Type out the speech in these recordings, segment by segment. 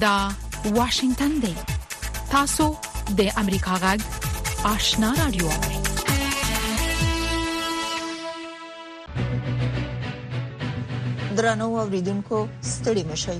دا واشنگتن دی. تاسو د امریکا غږ آشنا رادیو. درنو اوریدونکو ستړي مشئ.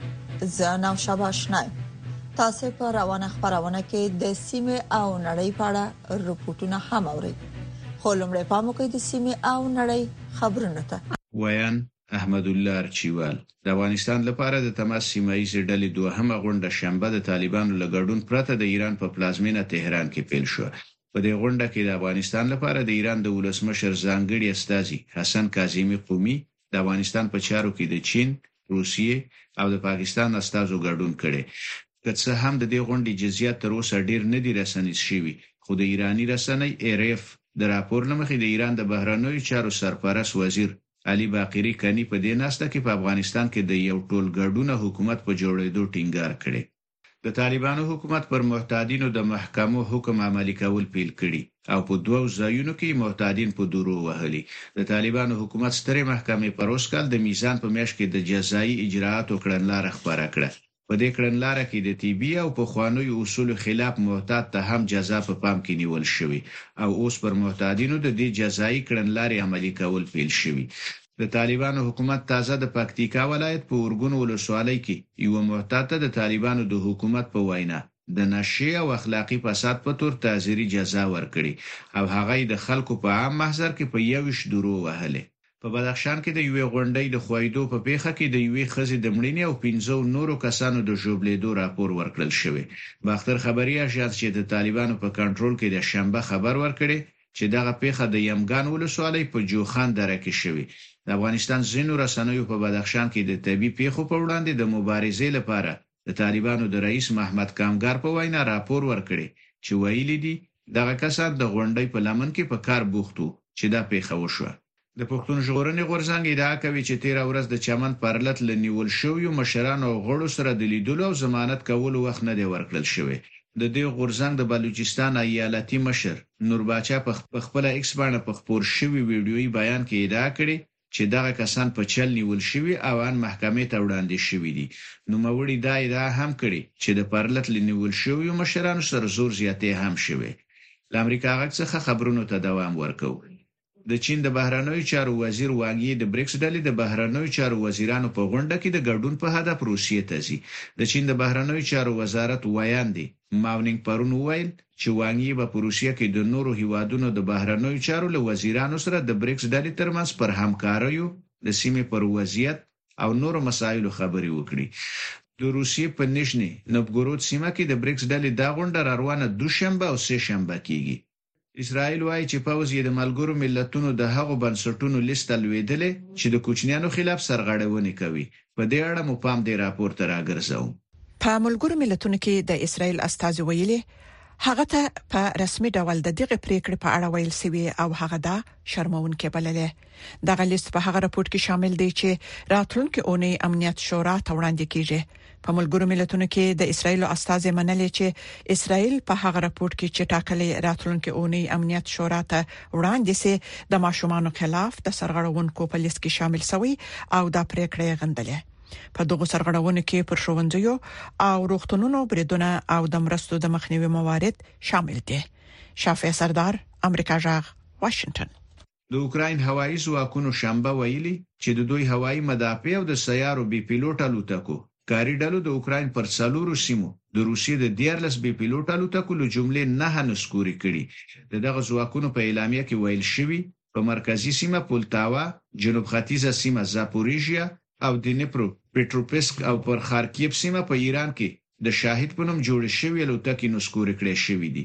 زه نو شاباشنای. تاسو په روانه خبرونه کې د سیمه او نړۍ په اړه رپورټونه هم اورئ. خو لمړی پام وکړئ د سیمه او نړۍ خبرونه ته. ویان احمد الله ارچیوال د افغانستان لپاره د تماس سیمایي ډلې دوهمه غونډه شنبه د طالبانو لګړډون پرته د ایران په پلازمینه تهران کې پیل شو. په دې غونډه کې د افغانستان لپاره د ایران د ولسمشر ځانګړي استازي حسن کاظمی قومي د افغانستان په چارو کې د چین، روسیې او د پاکستان استازو ګډون کړي. که څه هم د دې غونډې جزئیات تر اوسه ډیر نه دي رسنیز شوي، خو د ایرانی رسنۍ ایریف د راپور لمخې د ایران د بهرنیو چارو سرپرست وزیر علي باقری کني په دې ناسته کې په افغانستان کې د یو ټول ګډونه حکومت په جوړېدو ټینګار کړي. د طالبانو حکومت پر معتادینو د محکمو حکم عملي کول پیل کړي او په دوه ځایونو کې معتادین په دورو وهلي. د طالبانو حکومت سترې محکمې پر اوس کال د میزان په میاشت کې د جزایي اجراءاتو کړنلاره خبره کړه. په دې کړنلاره کې د طبي او په خوانوي اصول خلاف معتاد ته هم جزا په پام کې نیول شوی او اوس پر معتادینو د دې جزایي کړنلارې عملي کول پیل شوی. د طالبانو حکومت تازه د پکتیکا ولایت په اورګون ولسوالۍ کې یو معتاد ته د طالبانو د حکومت په وینا د نشي او اخلاقی فساد په تور تعزیري جزا ورکړي او هغه د خلکو په عام محضر کې په 21 درو وهله. په بدخشان کې د یوې غونډې د خوایدو په پیښه کې د یوې خزې د مړینې او 15 نورو کسانو د ژوبلېدو راپور ورکړل شوی. باختر خبري اژانس چې د طالبانو په کنټرول کې د شنبه خبر ورکړي چې دغه پیښه د یمګان ولسوالۍ په جوخان دره کې شوی. د افغانستان ځینو رسنیو په بدخشان کې د طبي پیښو په وړاندې د مبارزې لپاره د طالبانو د رئیس محمد کامګار په وینا راپور ورکړي چې ویلي دي دغه کسان د غونډې په لمن کې په کار بوختو چې دا پیښه وشوه. د پښتون ژغورنې غورځنګ ادعا کوي چې 13 ورځ د چمن پرلت لنیول شوی مشرانو او غړو سره د لیدلو او ضمانت کولو وخت نه دی ورکړل شوی. د دې غورځنګ د بلوچستان ایالتي مشر نور باچا په خپل ایکس باندې په خبر شوی ویډیويي بیان کې ادعا کړې چې دغه کسان په چل نیول شوی او ان محکمې ته وړاندې شوی دي. نو موري دا ادعا هم کړې چې د پرلت لنیول شوی مشرانو سره زور زیاتې هم شوی. د امریکا غږ څخه خبرونو ته دوام ورکوي. د چین د بهرنیو چارو وزیر وانګ یي د بریکس ډلې د بهرنیو چارو وزیرانو په غونډه کې د ګډون په هدف روسیې ته ځي. د چین د بهرنیو چارو وزارت ویاندې ماونینګ پرون ویل چې وانګ یي په روسیې کې د نورو هیوادونو د بهرنیو چارو له وزیرانو سره د بریکس ډلې ترمنځ پر همکاریو د سیمې پر وضعیت او نورو مسایلو خبرې وکړي. د روسیې په نشنی نوفګورود سیمه کې د بریکس ډلې دا غونډه روانه دوشنبه او سه شنبه کېږي. اسرائیل وايي چې پوز یې د ملګرو ملتونو د هغو بنسټونو لیست لویدلې چې د کوچنیانو خلاف سرغړونې کوي. په دې اړه مو پام دی راپور ته راګرځاو. په ملګرو ملتونو کې د اسرائیل استازي ویلي هغه ته په رسمي ډول د دغه پریکړې په اړه ویل سوي او هغه دا شرمونکې بللې. دغه لیست په هغه راپور کې شامل دی چې راتلونکي اونۍ امنیت شورا ته وړاندې کیږي. په ملګرو ملتونو کې د اسرائیل استازي منلي چې اسرائیل په هغه راپور کې چې ټاکلي راتلونکي اونۍ امنیت شورا ته وړاندې سي د ماشومانو خلاف د سرغړونکو په لیست کې شامل شوی او دا پریکړه غندلې. په دغه سرغړونو کې پر ښوونځیو او روغتونونو بریدونه او د مرستو د مخنیوي موارد شامل دي. شافع سردار، امریکا جغ، واشنگټن. د اوکراین هوایي ځواکونو شنبه ویلي چې د دوی هوایي مدافع او د سیارو بي پيلوټ الوتکو کاری ډلو د اوکراین پر څلورو سیمو د روسیې د 14 بي پيلوټ الوتکو له جملې 9 نسکوري کړي. دغه ځواکونو په اعلامیه کې ویل شوی په مرکزی سیمه پولتاوا، جنوب ختیځه سیمه زاپوریژیا او دنیپرو پټروپسک او پر خارکیف سیمه په ایران کې د شاهد په نوم جوړ شوی الوتکې نسکوري کړي شوی دي.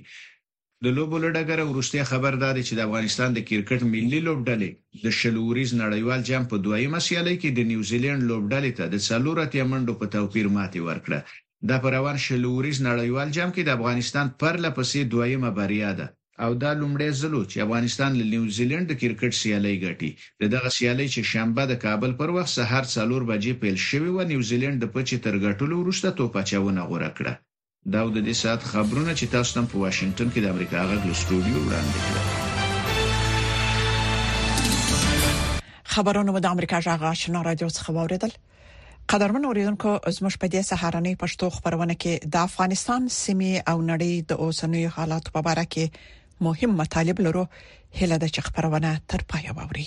د لوبو لړګره ورسته خبردار چې د افغانستان د کرکټ ملي لوبډلې د شلوريز نړیوال جام په دویمه سیالي کې د نیوزیلند لوبډلې ته د 4 منډو په توپیر ماتې ورکړه. دا په روان شلوريز نړیوال جام کې د افغانستان پرله پسې دویمه بریا ده او دا لومړی ځل چې افغانستان له نیوزیلند د کرکټ سیالي ګټي. دغه سیالي چې شنبه د کابل پر وخت سهار 4 بجې پیل شوې و، نیوزیلند د پچې تر ګټلو وروسته توپچاونه غوړه کړه. دا د دې سات خبرونه چې تاسو تم په واشنگټن کې د امریکا غږ له سټوډیو وړاندې کړل. خبرونه د امریکا غږ آشنا رادیو څخه واوریدل. قدرمن اوریدونکو زموږ په دې سهارنۍ پښتو خبرونه کې د افغانستان سیمې او نړۍ د اوسنیو حالات په اړه کې مهم مطالب لرو. هله د خبرونه تر پای ووري.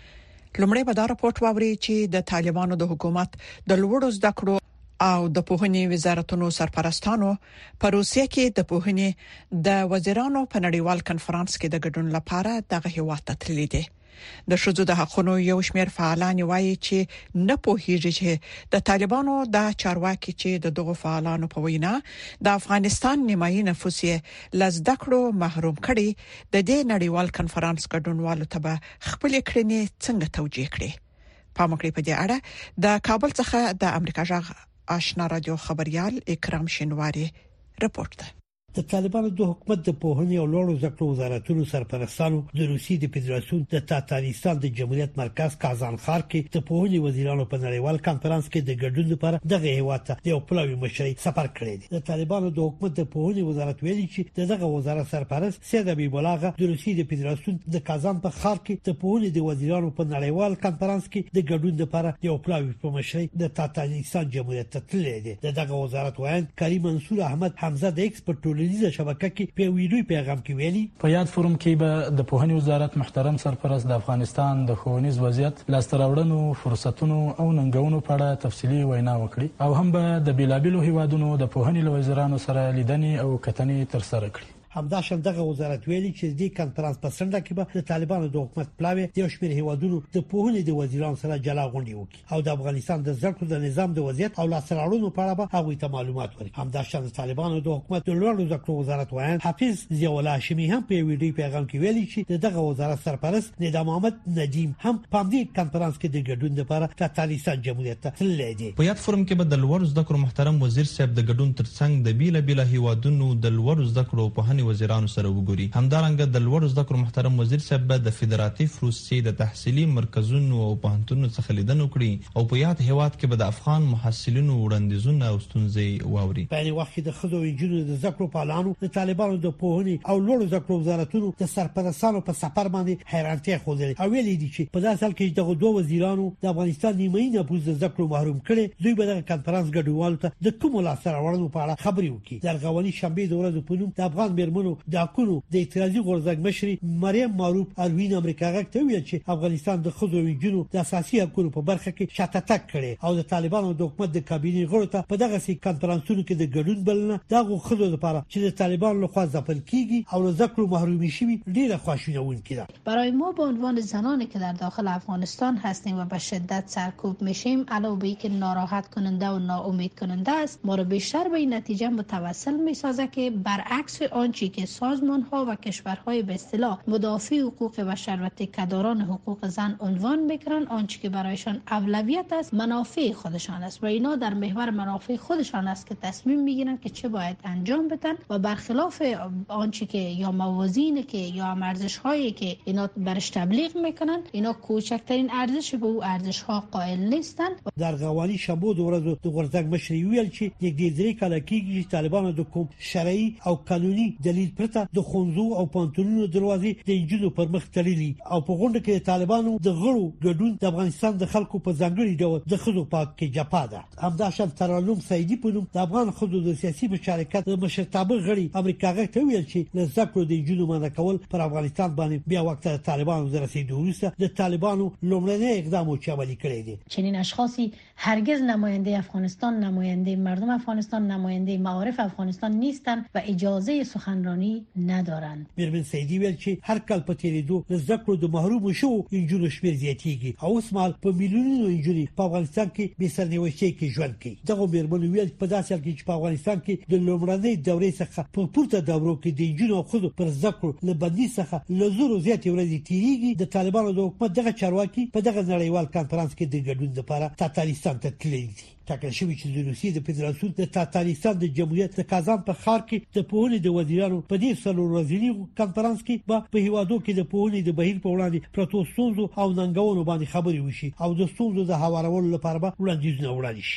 لومړی به دا راپورټ ووري چې د طالبانو د حکومت د لوړو زده کړو او د پوهنې وزارتونو سرپرستانو په روسیه کې د پوهنې د وزیرانو په نړیوال کنفرانس کې د ګډون لپاره دغه هیواد ته تللي دي. د شذو د حقونو یو شمېر فعالان وایي چې نه پوهیږي چې د طالبانو د چارواکي چې د دغه فعالانو په وینا د افغانستان نیمایي نفوس یې لزده کړو محروم کړي. د دې نړیوال کنفرانس ګډونوالو ته خپل کړنې څنګه توجیه کړي. پامکړي په دې اړه د کابل څخه د امریکا جغ آشنا رادیو خبريال اکرام شینواری رپورټ ده. د طالبانو د حکومت د پوهنې او لوړو زده کړو وزارتونو سرپرستانو د روسیې د فدراسیون د تاتارستان د جمهوریت مرکز کازان ښار کې د پوهنې وزیرانو په نړیوال کانفرنس کې د ګډون لپاره دغه هیواد ته یو پلاوی مشري سفر کړی دی. د طالبانو د حکومت د پوهنې وزارت ویلي چې دغه وزارت سرپرست سید حبیب الله د روسیې د فدراسیون د کازان په ښار کې د پوهنې د وزیرانو په نړیوال کانفرنس کې د ګډون لپاره یو پلاوی په مشري د تاتارستان جمهوریت ته تللی دی. دغه وزارت وایي کریم منصور احمد حمزه د ایکسپورت ټولنیزه شبکه کې په ویډیو پیغام کې ویلي په یاد فورم کې به د پوهنې وزارت محترم سرپرست د افغانستان د ښوونیز وضعیت لاستراوړنو فرصتونو او ننګونو په اړه تفصیلي وینا وکړي او هم به د بیلابیلو هیوادونو د پوهنې وزیرانو سره لیدنې او کتنې ترسره کړي. همداشان دغه وزارت ویلي چې د کنفرانس په څنډه کې به د طالبانو د حکومت پلاوی د شمیر هیوادونو د پوهنې د وزیرانو سره جلا غونډې وکړي او د افغانستان د زړکو د نظام د وضعیت او لاسراوړنو په اړه به هغوی ته معلومات ورکړي. همداشان د طالبانو د حکومت د لوړو زده کړو وزارت وایي حافظ ضیاء الله هاشمي هم په ویډیو پیغام کې ویلي چې دغه وزارت سرپرست ندا محمد ندیم هم په دې کنفرانس کې د ګډون لپاره تاتارستان جمهوریت ته تللی دی. په یاد فورم کې به د لوړو زده کړو محترم وزیر صاحب د ګډون ترڅنګ د بیلابیل هیوادونو د لوړو زده کړو پوهنې وزیرانو سره همدارنګه د لوړو زده کړو محترم وزیر صاحب د فدراتیو روسیې د تحصیلي مرکزونو او پوهنتونونو څخه لیدنه وکړي او په یاد هیواد کې به د افغان محصلینو وړاندیزونه او ستونزې واوري. په یوه وخت کې د خزو انجونو د زده کړو پالانو د طالبانو د پوهنې او لوړو زده کړو وزارتونو د سرپرستانو په سفر باندې حیرانتیا خوځلې او ویلي دي چې په داسې حال کې دغه دوه وزیرانو د افغانستان نیمایي نفوس د زده کړو محروم کړي. دوی به د کانفرنس ګډونوالو ته د کوم لاسراوړنو په اړه خبرې وکړي. د ارغواني شنبه د ورځې په نوم د افغان میرمنو د حقوقو د اعتراضي غورځنګ مشري مریم معروف اروین امریکا غږ ته ویل چې افغانستان د خزو وینجونو د اساسي حقوقو په برخه کې شاته تک کړي او د طالبانو د حکومت د کابینې غړو ته په دغه سي کنفرانسونو کې د ګډون بلنه دغه خزو لپاره چې د طالبانو لخوا ځپل کیږي او له ذکر محرومی شوی ډیره خوشبینونکې ده. برای ما به عنوان زنانی که در داخل افغانستان هستیم و به شدت سرکوب میشیم علاوه بر اینکه ناراحت کننده و ناامید کننده است ما را بیشتر به این نتیجه متوسل میسازه که برعکس آنچه که سازمان ها و کشورهای به اصطلاح مدافع حقوق بشر و تکیه‌داران حقوق زن عنوان میکنند آنچه که برایشان اولویت است منافع خودشان است و اینا در محور منافع خودشان است که تصمیم میگیرند که چه باید انجام بدن و برخلاف آنچه که یا موازینی که یا ارزش‌هایی که اینا برش تبلیغ میکنند اینا کوچکترین ارزش به او ارزش‌ها قائل نیستند. در غوانی شنبه د ورځو د غورځنګ مشري ویل چې یک درې کال کېږي طالبانو د کوم شرعي او قانوني دلیل پرته د خونځو او پانتونونو دروازې د انجونو پر مخ تړلې او په غونډه کې طالبانو د غړو ګډون د افغانستان د خلکو په ځانګړي ډول د خزو پاک کې جپا ده. همداشان ترالوم سعیدی په نوم د افغان خزو د سیاسي مشارکت د مشرتابه غړي امریکا غږ ته ویل چې له ذکر د انجونو منع کول پر افغانستان باندې بیا وخت طالبانو د رسیدو وروسته د طالبانو لومړنی اقدام چې عملي کړی دی. چنین اشخاصی هرگز نماینده افغانستان، نماینده مردم افغانستان، نماینده معارف افغانستان نیستند و اجازه سخنرانی ندارند. میرمن سعیدی ویل چې هر کال په تیریدو د ذکر د محروم شو انجونو شمیر زیاتیږي او اوس مال په میلیونونو انجونې په افغانستان کې به سرنوشتي کې ژوند کوي. دغه میرمن ویل په داسې حال کې چې په افغانستان کې د لومړنۍ دورې څخه په پورته دورو کې د انجونو خود پر ذکر له بندي څخه لزورو زیاتې ورځې تیریږي. د طالبانو د حکومت دغه چارواکي په دغه نړیوال کانفرنس کې د ګډون لپاره تاتارستان ته تللي دي. ټاکل شوی چې د روسیې د فدراسیون د تاتارستان د جمهوریت د کازان په ښار کې د پوهنې د وزیرانو په دې څلور ورځني کانفرنس کې په هیوادو کې د پوهنې د بهیر په وړاندې پروتو ستونزو او ننګونو باندې خبرې وشي او د ستونزو د هوارولو لپاره به وړاندیزونه وړاندې شي.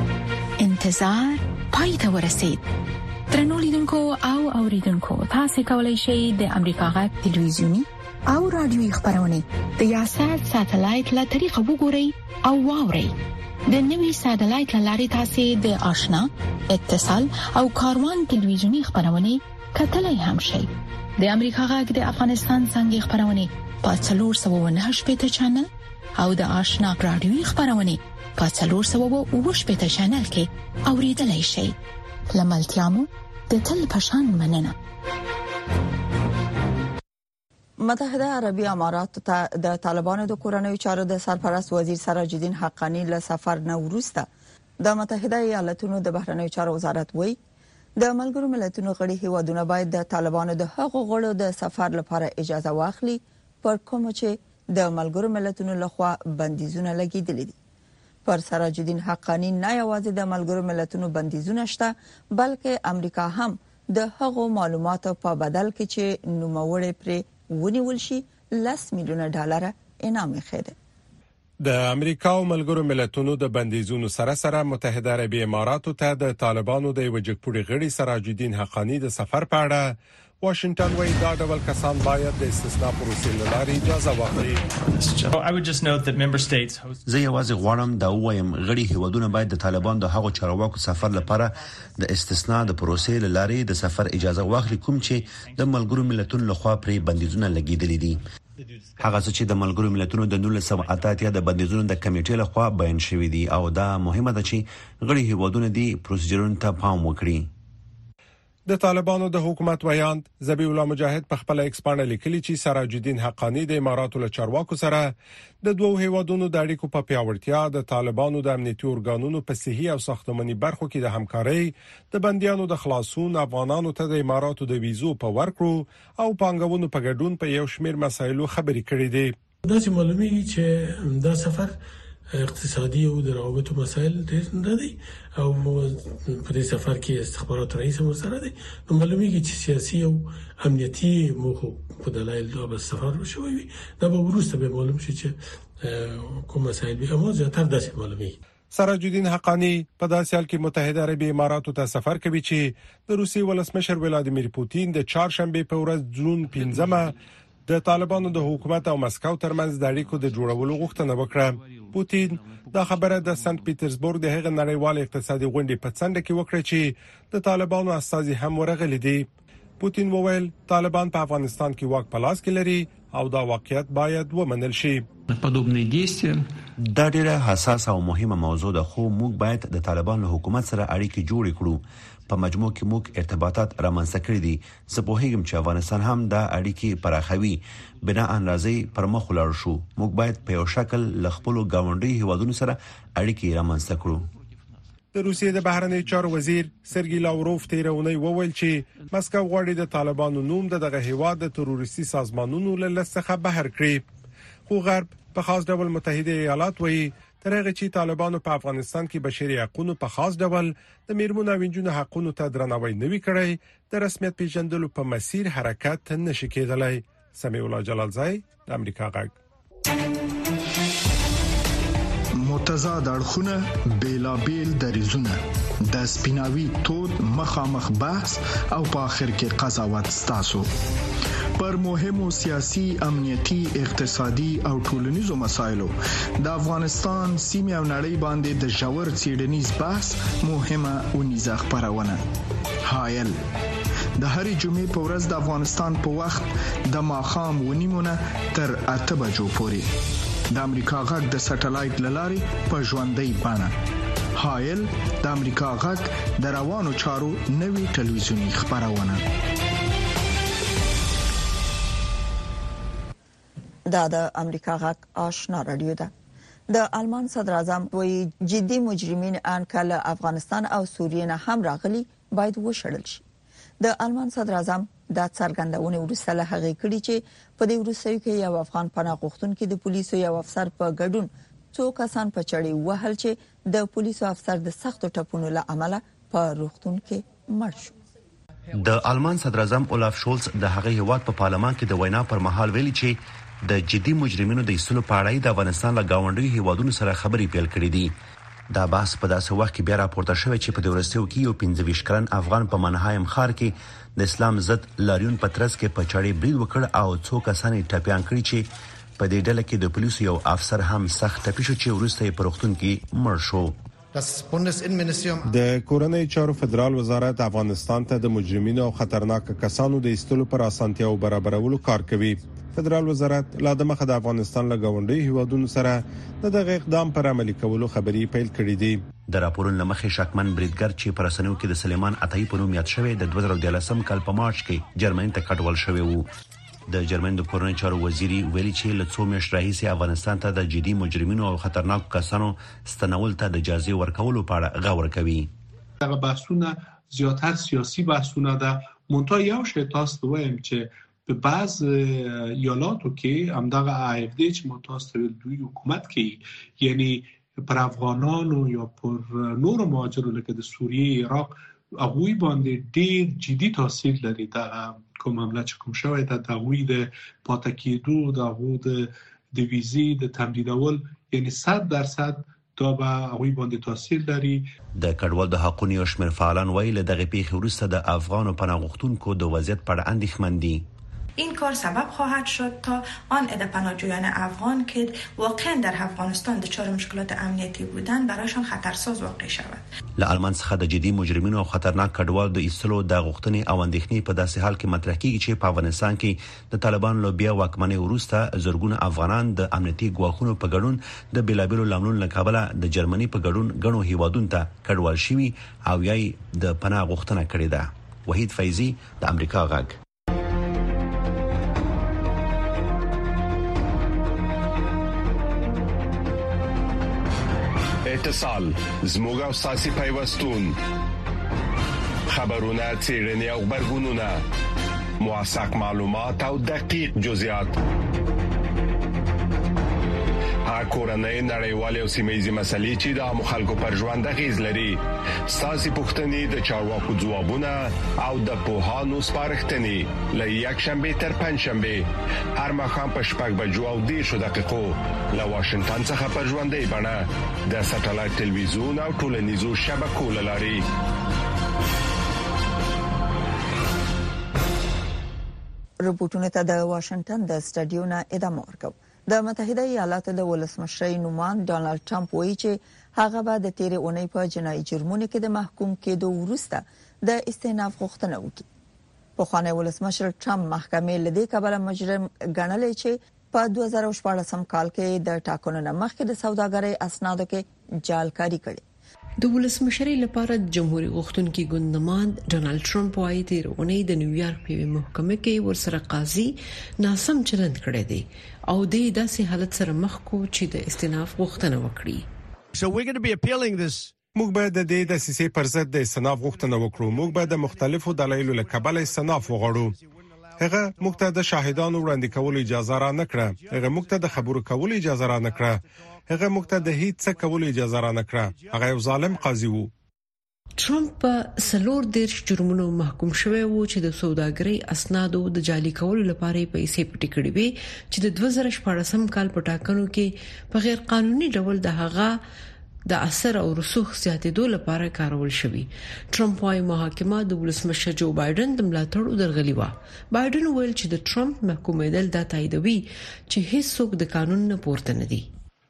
انتظار پای ته ورسید. درنو لیدونکو او اوریدونکو تاسو کولی شئ د امریکا غږ ټلویزیونی او رادیوي خبرونه د یاشر ساتلایت له طریقو وګورئ او واورئ. د نوي ساتلایت لارې تاسو د آشنا اتصال او کاروان ټلویزیونی خبرونه کتلای هم شئ. د امریکا غږ د افغانستان څنګه خبرونه په 498 چینل او د آشنا رادیوي خبرونه په 498 چینل کې اوریدلای شئ. لملتيامو د تل پشان مننه. متحده عربی امارات ته د طالبانو د کورنیو چارو د سرپرست وزیر سراج الدین حقانی له سفر نه وروسته د متحده ایالاتونو د بهرنیو چارو وزارت وایي د ملګرو ملتونو غړي هیوادونه باید د طالبانو د حقوقو غړو د سفر لپاره اجازه واخلي پر کوم چې د ملګرو ملتونو لخوا بندیزونه لګیدلي دي. پر سراج الدین حقانی نه یوازې د ملګرو ملتونو بندیزونه شته بلکې امریکا هم د هغو معلوماتو په بدل کې چې نوموړي پر ونیول شي $10 میلیون انعام خېده. د امریکا او ملګرو ملتونو د بندیزونو سره متحده عربی اماراتو ته د طالبانو د وجګپوري غړي سراج الدین حقانی د سفر په اړه واشنگټن وايي دا ډول کسان باید د استثناء پروسې لارې اجازه واخلي. زه یوازې غواړم دا وایم غړي هیوادونه باید د طالبان د هغو چارواکو سفر لپاره د استثناء د پروسې لارې د سفر اجازه واخلي کوم چې د ملګرو ملتونو لخوا پرې بندیزونه لګیدلي دي. هغه چې د ملګرو ملتونو د 1988 د بندیزونو د کمیټې لخوا بیان شوی دي او دا مهمه ده چې غړي هیوادونه دي پروسیجرونو ته پام وکړي. د طالبانو د حکومت ویاند ذبیح الله مجاهد په خپل ایکس باندې لیکلي چې سراج الدین حقانی د اماراتو له چارواکو سره د دوه هیوادونو د اړیکو په پیاوړتیا د طالبانو د امنیتي ارګانونو په صحي او ساختماني برخو کې د همکارۍ د بنديانو د خلاصون افغانانو ته د اماراتو د ویزو په ورکړو او پانګونو په ګډون په یو شمېر مسایلو خبرې کړې دي. دا چې معلومیږي چې دا سفر اقتصادي او د روابطو مسایل ډېر نه دي او په دې سفر کې استخبارات رئیس هم سره دي. معلومیږي چې سیاسي او امنیتي موخو په دلایل دا به سفر وشوي دا به وروسته به معلوم شي چې کوم مسایل به امو زیاتره داسې معلومیږي. سراج الدین حقانی په داسې حال کې متحده عربی اماراتو ته سفر کوي چې د روسي ولسمشر ولادیمیر پوتین د چهارشنبه په ورځ جون 15 د طالبانو د حکومت او مسکو ترمنځ د اړیکو د جوړولو غوښتنه وکړه. پوتین دا خبره د سنت پیټرزبورګ د هغه نړیوال اقتصادي غونډې په څنډه کې وکړه چې د طالبانو استازي هم ورغلي دي. پوتین وویل طالبان په افغانستان کې واک په لاس کې لري او دا واقعیت باید ومنل شي. دا ډیره حساسه او مهمه موضوع ده خو موږ باید د طالبان له حکومت سره اړیکې جوړې کړو. په مجموع کې موږ ارتباطات رامنځته کړي دي. زه په هیګم چې افغانستان هم دا اړیکې پراخوي بنا اندازې پر مخ ولاړ شو. موږ باید په یو شکل ل خپل گاونډي هیوادونو سره اړیکې رامنځته کړو. د روسیې د بهرنی چارو وزیر سرګی لاوروف تیرونی وویل چې مسکو غواړي د طالبانو نوم دغه هیواد د تروریستي سازمانونو له لسخه بهر کړي. خو غرب په خاص ډول متحده ایالات وایي ترغه چې طالبانو په افغانستان کې بشري حقوقو په خاص ډول د میرمنو او نجونو حقوقو ته درناوی نوي کړی د رسمیت پیژندلو په مسیر حرکت نشي کېدلی. سمیع الله جلالزای د امریکا غږ. متضاد اړخونه بیلابیل دریزونه د سپیناوي تود مخامخ بحث او په اخر کې قضاوت ستاسو پر مهمو سیاسي امنیتي اقتصادي او ټولنیزو مسایلو د افغانستان سیمه او نړۍ باندې د ژور څېړنیز بحث مهمه ونیزه خبرونه حایل د هرې جمعې په ورځ د افغانستان په وخت د ماښام ونیمونه تر 8 بجو پورې د امریکا غږ د سټلایټ لارې په ژوندۍ بڼه حایل د امریکا غږ د روانو چارو نوي ټلویزیونی خبرونه. دا د امریکا غږ آشنا رادیو ده. د آلمان صدر اعظم وایي جدي مجرمین انکل افغانستان او سوریه نه هم راغلي باید وشړل شي. د آلمان صدر اعظم د څرګندونې وروسته له هغې کړي چې په دې وروستیو کې یو افغان پناه غوښتونکي د پولیسو یو افسر په ګډون څو کسان په چړې وهل چې د پولیسو افسر د سختو ټپونو له امله په روغتون کې مړ شو. د آلمان صدر اعظم اولاف شولز د هغه هیواد په پارلمان کې د وینا پر مهال ویلي چې د جدي مجرمینو د ایستلو په اړه د افغانستان له گاونډي هیوادونو سره خبرې پیل کړې دي. دا بحث په داسې وخت کې بیا راپورته شوی چې په دې ورستیو کې یو 25 کلن افغان په منهایم ښار کې د اسلام ضد لاریون پترس کې په چړې برید وکړ او څو کسان ټپيان کړي چې په دې ډله کې د پولیسو یو افسر هم سخت ټپي شو چې وروسته یې په روغتون کې مړ شو. د کورنۍ چارو فدرال وزارت افغانستان ته د مجرمینو او خطرناک کسانو د ایستلو پر اسانتیاو برابرولو کار کوي. فدرال وزارت لا د مخه د افغانستان له غونډي هیوادونو سره د اقدام پر عملي کولو خبري پیل کړې دي. د راپورونو لمخې شکمن بریدګر چې پر اسنیو کې د سلیمان عطایی په نوم یاد شوی د 2013 کال په مارچ کې جرمني ته کډوال شوی وو. د جرمن د کورنۍ چارو وزیري ویلي چې له 2 میاشتو راهیسې افغانستان ته د جدي مجرمینو او خطرناک کسانو ستنول ته د اجازه ورکولو په اړه غور کوي. دغه بحثونه زیاتره سیاسي بحثونه ده. مونږ یو شی تاسو وایم چې په بعض ایالاتو کې همدغه AFD چې متوسط دوی حکومت کوي، یعنی پر افغانانو یا پر نور مهاجرو لکه د سوریه، عراق، هغوی باندې ډیر جدي تاثیر لري. دا کوم عمله چې کوم شوی دا د هغوی د پاتې کېدو، د هغوی د ویزې د تمدیدول، یعنی 100% دا به هغوی باندې تاثیر لري. د کډوال د حقوقو یو شمېر فعالان وایي له دغه پیښې وروسته د افغان پناه غوښتونکو د وضعیت په اړه اندېښمن دي. این کار سبب خواهد شد تا آن عده پناهجویان افغان که واقعا در افغانستان دچار مشکلات امنیتی بودند برایشان خطرساز واقع شود. له آلمان څخه د جدي مجرمینو او خطرناک کډوال د ایستلو د غوښتنې او اندېښنې په داسې حال کې مطرح کیږي چې په افغانستان کې د طالبانو له بیا واکمنۍ وروسته زرګونه افغانان د امنیتي ګواښونو په ګډون د بلابلو لاملونو له کبله د جرمني په ګډون غنو هیوادونو ته کډوال شوي او یای د پناه غوښتنه کړې ده. وحید فیضی، د امریکا غږ. اتصال زموږ او ساسي پیوستون، خبرونه، څېړنې او خبرګونونه، موثق معلومات او دقیق جزئیات، کورنۍ، نړیوالې او سیمه‌یزې مسلې چې د خلکو پر ژوند اغیز لري. ساسي پوښتنې، د چارواکو ځوابونه او د پوهانو سپارښتنې له یکشنبه تر پنځشنبه هر ماښام په 6:10 له واشنگټن څخه پر ژوندۍ بڼه د ساتلایت ټلویزیون او ټولنیزو شبکو له لارې. رپورټونه ته د واشنگټن د سټډیو نه ادامه ورکوي. د متحده ایالاتو د ولسمشر نومان ډونالد ټرمپ وایي چې هغه به د تیرې اونۍ په جنایي جرمونو کې د محکوم کېدو وروسته د استئناف غوښتنه وکړي. پخوانی ولسمشر ټرمپ محکمې له دې کبله مجرم ګڼلی چې په 2014 کال کې د ټاکنو نه مخکې د سوداګرۍ اسنادو کې جعلکاری کړې. د ولسمشرۍ لپاره د جمهوریت غوښتونکي ګوندمان ډونالد ټرمپ وايي تیر اونۍ د نیویارک په محکمه کې ورسره قاضي ناسم چلند کړی دی او د داسې حالت سره مخ کو چې د استئناف غوښتنه وکړي. موږ باید د دې د سیسې پر ضد د استئناف غوښتنه وکړو. موږ باید د مختلفو دلایلو له کبله استئناف وغواړو. هغه موږ ته د شاهدانو وړاندې کولو اجازه را نه کړه. هغه موږ ته د خبرو کولو اجازه را نه کړه. هغه موږ ته د هیڅ څه کولو اجازه را نه کړه. هغه یو ظالم قاضي وو. ټرمپ په 4 جرمونو محکوم شوی وو چې د سوداګرۍ اسنادو د جعلي کولو لپاره پیسې پټې کړې وې چې د 2014 کال په ټاکنو کې په غیر قانوني ډول د هغه د اثر او رسوخ زیاتېدو لپاره کارول شوی. ټرمپ وايي محاکمه د ولسمشر جو بایدن د ملاتړ درغلي و. بایدن ویل چې د ټرمپ محکومېدل د تاییدوي چې هیڅوک د قانون نه پورته نه دي.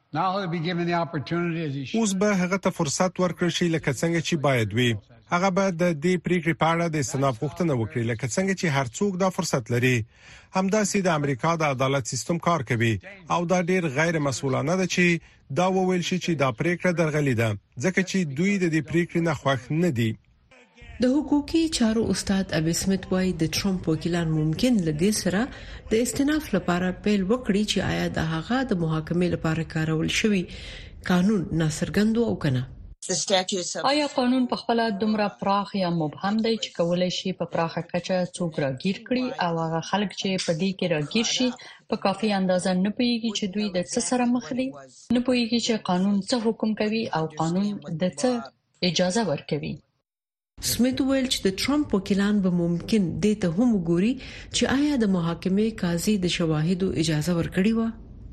اوس به هغه ته فرصت ورکړل شي لکه څنګه چې باید وي. هغه به د دې پریکړې په اړه د استئناف غوښتنه وکړي لکه څنګه چې هر څوک دا فرصت لري. همداسې د امریکا د عدالت سیستم کار کوي او دا ډیر غیر مسؤلانه ده چې دا وویل شي چې دا پریکړه درغلي ده ځکه چې دوی د دې پریکړې نه خوښ نه دي. د حقوقي چارو استاد ابي سميث وايي د ټرمپ وکیلان ممکن لدې سره د استئناف لپاره پیل وکړي چې آیا د هغه د محاکمې لپاره کارول شوی قانون ناڅرګند او کنه. آیا قانون په خپل دومره پراخ یا مبهم دی چې کولای شي په پراخه کچه څوک راګیر کړي او هغه خلک چې په دې کې راګیر شي په کافي اندازه نه پوهیږي چې دوی د څه سره مخ دي، نه پوهیږي چې قانون څه حکم کوي او قانون د څه اجازه ورکوي. سميث ویل چې د ټرمپ وکیلان به ممکن د ته هم ګوري چې آیا د محاکمې قاضي د شواهدو اجازه ورکړي و.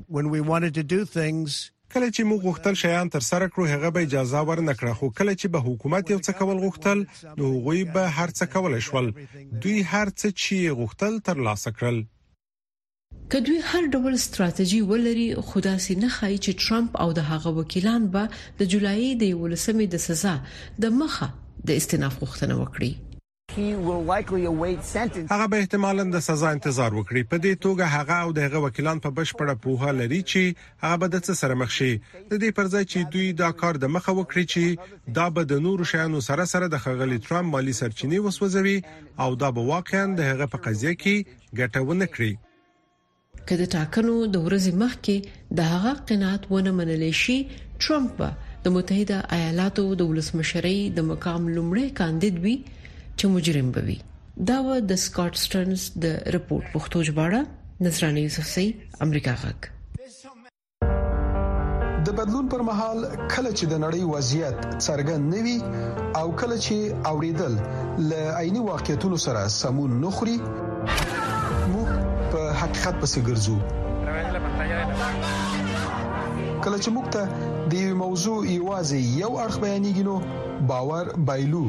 کله چې موږ غوښتل شیان تر سره کړو هغه به اجازه ورنکړه، خو کله چې به حکومت یو څه کول غوښتل نو غوي به هر څه کول شول. دوی هر څه چې غوښتل تر لاسه کړل. کدوې هر ډول ستراتیژي ولري خدا سي نه خای چې ټرمپ او د هغه وکیلان به د جولای د 11مې د سزا د مخه د استئناف غوښتنه وکړي. هغه به احتمالاً د سزا انتظار وکړي. په دې توګه هغه او دغه وکیلان په بشپړه پوهه لري چې هغه به د څه سره مخ شي. د دې پر ځای چې دوی دا کار د مخه وکړي چې دا به د نورو شیانو سره سره د خغلی ټرمپ مالی سرچینې وسوځوي او دا به واقعاً د هغه په قضیه کې ګټه ونه کړي. کله ټاکنو د ورځې مخکې د هغه قناعت ونه منل شي، ټرمپ د متحده ایالاتو د ولسمشرۍ د مقام لومړی کاندید وي چې مجرم بوي. دا و د سکاٹ سټرنز د رپورت پښتو ژباړه نصراني یوسفزئی، امریکا غږ. د بدلون پر مهال کله چې د نړۍ وضعیت څرګند نوي او کله چې اوریدل ل عیني واقعیتونو سره سمون نخري، موږ په حقیقت پسې ګرځو. کله چې موږ ته د موضوع یوازې یو اړخ بیانېږي نو باور بایلو.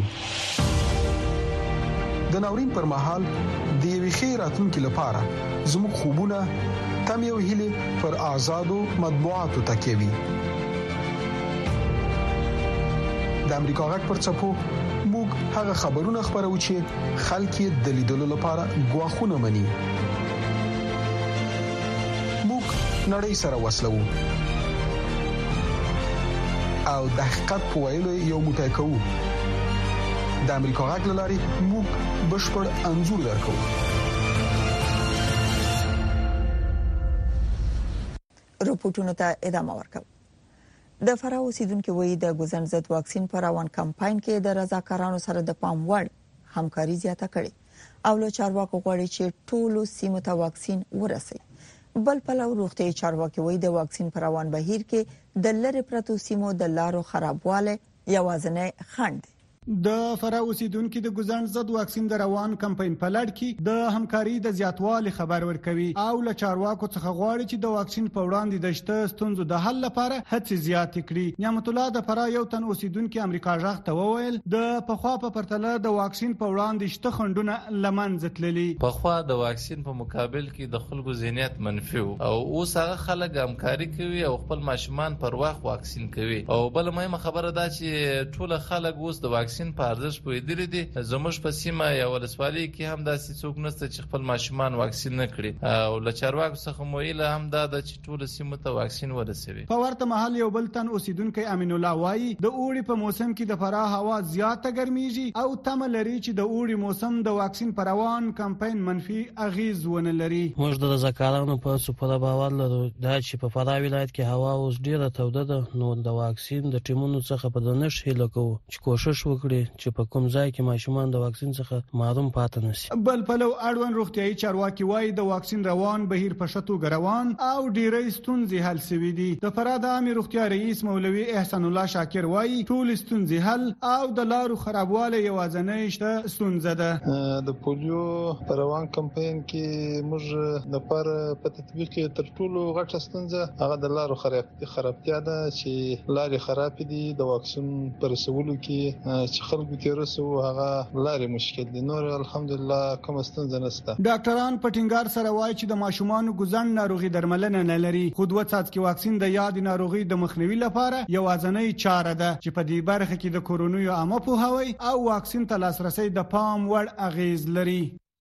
د ناورین پر مهال د یوې خیراتونکو لپاره زموږ خوبونه تم یو هیله پر آزادو مطبوعاتو تکیوي. د امریکا غږ پر چپو موږ هغه خبرونه خبرو چې خلک د لیدلو لپاره غواخونه مني. موږ نړۍ سره وصلو او د حقیقت په ویلو یو موټی کوو. د امریکا غږ لاري موږ بشپړ انزور درکو. رپورټونو ته ادامه ورکوم. د فراه اوسیدونکو وایي د ګوزن ضد واکسین پر روان کمپاین کې د رضاکارانو سره د پام وړ همکاري زیاته کړي او له چارواکو غواړي چې ټولو سیمو ته واکسین ورسي. بل پلو روغتي چارواکي وایي د واکسین پر روان بهیر کې د لری پرتو سیمو د لارو خرابواله یوازنې خند. د فراه اوسیدونکو د ګوزن ضد واکسین د روان کمپاین په لړ کې د همکاري د زیاتوالي خبر ورکوي او له چارواکو څخه غواړي چې د واکسین په وړاندې د شته ستونزو د حل لپاره هڅې زیات کړي. نعمت الله د فراه یو تن اوسیدونکو امریکا ژغ ته وویل د پخوا په پرتله د واکسین په وړاندې شته خندونه لمنځه تللي. پخوا د واکسین په مقابل کې د خلکو ذهنیت منفي او اوس هغه خلک همکاري کوي او خپل ماشومان پر وخت واکسین کوي. او بل مهمه خبره ده چې ټول خلک اوس د واکسین په ارزښت پوهیدلي دي. زموږ په سیمه یا ولسوالۍ کې هم داسې څوک نشته چې خپل ماشومان واکسین نه کړي او له چارواکو څخه مویله هم دا د ټول سیمو ته واکسین ورسوي. په ورته محل یو بل تن اوسیدونکو امین الله وایي د اوړي په موسم کې د فراه هوا زیاته ګرميږي او تم لري چې د اوړي موسم د واکسین پر روان کمپاین منفي اغیز ونه لري. موږ د رضاکارانو په سپاره باور لرو دا چې په فراه ولایت کې هوا اوس ډیره توده ده نو د واکسین د ټیمونو څخه په دنش هیله کوو چې کوشش وکړي چې په کوم ځای کې ماشومان د واکسین څخه محروم پاتې نشي. بل پلو اړوند روغتيایي چارواکي وایي د واکسین روان بهیر په شتو روان او ډیرې ستونزې حل شوې دي. د فراه د عامه روغتیا رئیس مولوي احسان الله شاکر وایي ټول ستونزې حل او د لارو خرابواله یوازنۍ شته ستونزه ده. د پولیو په روان کمپاین کې موږ د پر په تطبیق کې تر ټولو غټه ستونزه هغه د لارو خرابتیا ده چې لارې خراب دي. د واکسین پر رسولو کې چې خلکو کې رسو هغه لارې مشکل دي. نور الحمدلله کوم ستونزه نشته. ډاکټران په ټینګار سره وایي چې د ماشومان ګوزن ناروغي درملنه نه لري. خو دوه څاڅکي واکسین د یاد ناروغي د مخنیوي لپاره یوازنۍ چاره ده چې په دې برخه کې د کورونوي عامه پوهاوی او واکسین ته لاسرسي د پام وړ اغیز لري.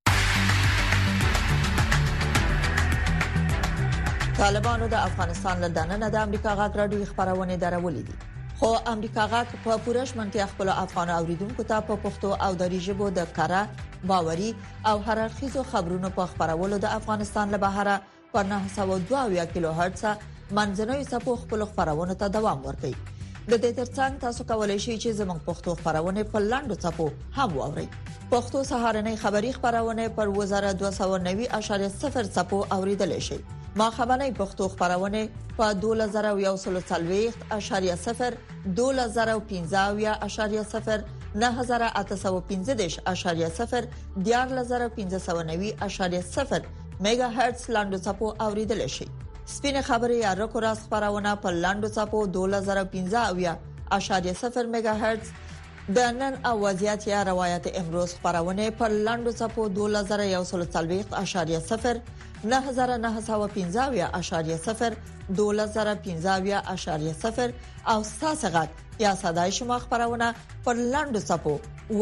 طالبانو د افغانستان له دننه د امریکا غږ راډیو خبرونه درولې دي. خو امریکا غږ په پوره شمنتیا خپل افغان اوریدونکو ته په پښتو او دری ژبه د کاره باوري او هررخیزو خبرونو په خبرولو د افغانستان له بهره په 902 کیلو هرتز منځنوي صفو خپل خبرونه ته دوام ورکړي. د دې ترڅنګ تاسو کولی شئ چې زموږ پښتو خبرونه په لاندو صفو هم واورئ. پښتو سهارنۍ خبری خبرونه پر 1290.0 صفو اوریدل شي. ما خبرنۍ پښتو خبرونه په 2140.0 2015.0 9815.0 14590.0 میگا هرتز لاندو صفو اوریدل شي. سپینه خبري یا رکو راس خبرونه په لاندو صفو 2015.0 میگا هرتز د نن او وضعیت یا روایت امروز خبرونه پر لاندو صفو 2140.0 9915.0 2015.0 او ساسغت یا صداي شما خبرونه پر لاندو صفو 1510.0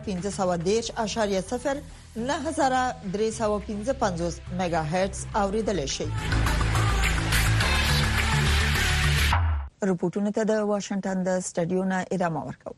9355 میگا هرتز اوریدل شي. رپورټونه ته د واشنگټن د سټډیو نه ادامه ورکوي.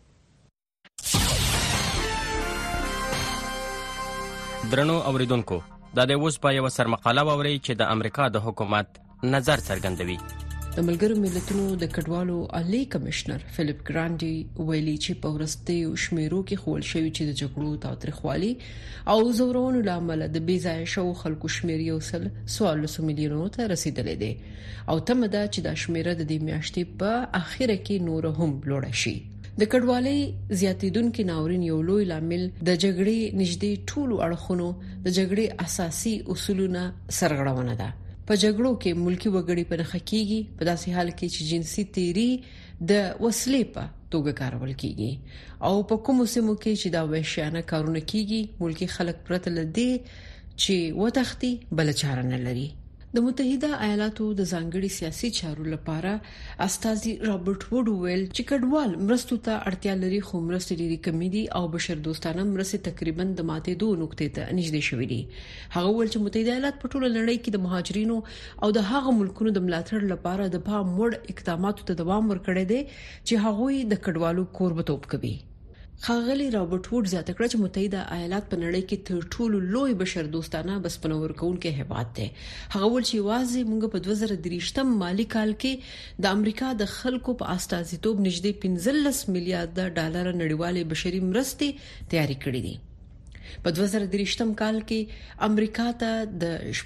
درنو اوریدونکو دا د اوس په یو سرمقاله ووري چې د امریکا د حکومت نظر څرګندوي. د ملګرو ملتونو د کډوالو عالی کمشنر فلیپ ګرانډي ویلي چې په ورستیو شمیرو کې خول شوی چې د جګړو تاوتریخوالي او زورونو لامل د بیځای شو خلکو شمیر یو سل 14 میلیونو ته رسیدلې ده او تمه ده چې د شمیره د دې میاشتې په اخیره کې نور هم لوړ شي. د کډوالۍ زیاتیدونکو ناورین یو لوی لامل د جګړې نږدې ټولو اړخونو د جګړې اساسي اصولونه سرغړونه ده. په جګړو کې ملکی وګړي په نخښه کیږي په داسې حال کې چې جنسي تیری د وسلې په توګه کارول کیږي او په کومو سیمو کې چې دا وحشیانه کارونه کیږي ملکی خلک پرته لدی چې وتختی بل چاره نه لري. د متحده ایالاتو د ځانګړي سیاسي چارو لپاره استاذي رابرټ وډ ویل چې کډوال مرستو ته اړتیا لري خو مرستې لري کمی دي او بشردوستانه مرستې تقریبا د ماته دوه نقطې ته نږدې شوې دي. هغه ویل چې متحده ایالات په ټوله نړۍ کې د مهاجرینو او د هغه ملکونو د ملاتړ لپاره د پام وړ اقداماتو ته دوام ورکړي دي چې هغه د کډوالو کوربتوب کوي. خاغلی رابرټ وډ زیاته کړه چې متحده ایالات په نړۍ کې تر ټولو لوی بشردوستانه بسپنور کوونکې هیواد دی. هغه ول چې واځي موږ په 2023 مالی کال کې د امریکا د خلکو په استازیتوب نږدې 15 میلیارډ ډالر نړیوالې بشري مرستې تیاری کړې دي. په 2023 کال کې امریکا ته د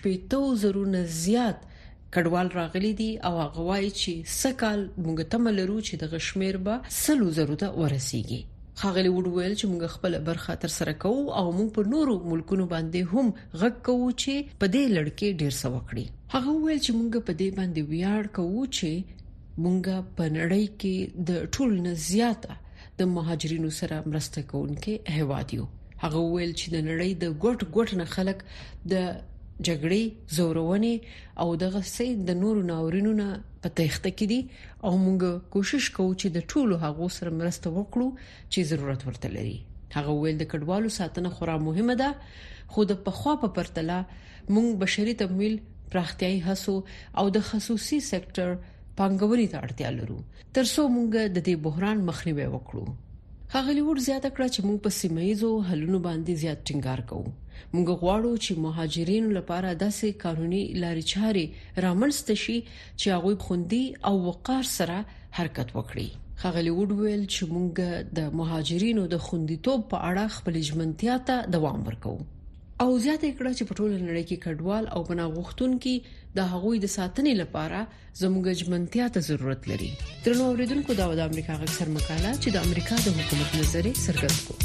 80,000 زیات کډوال راغلي دي او هغه وايي چې سکهال موږ تملرو چې د غشمیر به 100,000 ته ورسیږي. خاغلی وډ ویل چې موږ خپل برخه تر سره کوو او موږ په نورو ملکونو باندې هم غږ کوو چې په دې لړکې ډیر څه وکړي. هغه ویل چې موږ په دې باندې ویاړ کوو چې موږ په نړۍ کې د ټولو نه زیاته د مهاجرینو سره مرسته کوونکې هیواد یو. هغه ویل چې د نړۍ د ګوټ نه خلک د جګړې زورونه او دغه سي د نورو ناورینو نه په تخته کې دي او موږ کوشش کوو چې د ټولو هغو سره مرسته وکړو چې ضرورت ورته لري. هغه ویل د کډوالو ساتنه خورا مهمه ده خو د پخوا په پرتله موږ بشري تمویل پراختیاي هڅو او د خصوصي سکتور پانګونې ته اړتیا لرو ترڅو موږ د دې بحران مخنیوي وکړو. خاغلی وډ زیاته کړه چې موږ په سیمایزو حلونو باندې زیات ټینګار کوو. موږ غواړو چې مهاجرینو لپاره داسې قانوني لارې چارې رامنځته شي چې هغه خوندي او وقار سره حرکت وکړي. خاغلی وډ ویل چې موږ د مهاجرینو د خوندیتوب په اړه خپل ژمنتیا ته دوام ورکوو او زیاته کړه چې په ټوله نړۍ کې کډوال او پناه غوښتونکو د هغوی د ساتنې لپاره زموږ ژمنتیا ته ضرورت لري. ترنو اوریدونکو دا د امریکا غږ سرمقاله چې د امریکا د حکومت نظر څرګند کړ.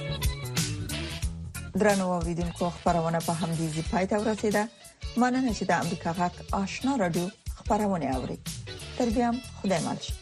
درنو اوریدونکو خبرونه په همدې ځای پای ته ورسیده. مننه چې د امریکا غږ آشنا رادیو خبرونه اوري. تر بیا خدای مل.